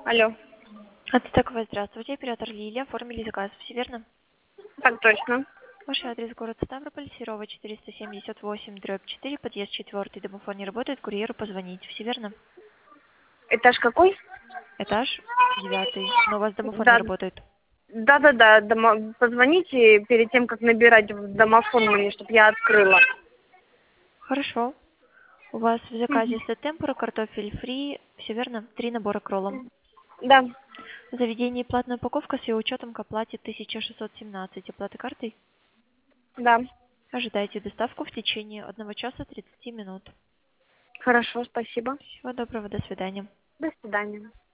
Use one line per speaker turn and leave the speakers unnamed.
Алло.
Ацтековая, здравствуйте. Оператор Лилия. Оформили заказ. Все верно?
Так точно.
Ваш адрес город Ставрополь, Серова, 478/4, подъезд 4. Домофон не работает, курьеру позвонить. Все верно?
Этаж какой?
Этаж 9. Но у вас домофон не
Да.
работает.
Да. Позвоните перед тем, как набирать в домофон мне, чтобы я открыла.
Хорошо. У вас в заказе
Мгм.
сет темпура, картофель фри. Все верно? 3 набора к роллам.
Да.
Заведение платная упаковка с ее учетом к оплате 1617. Оплата картой?
Да.
Ожидайте доставку в течение 1 часа 30 минут.
Хорошо, спасибо.
Всего доброго, до свидания.
До свидания.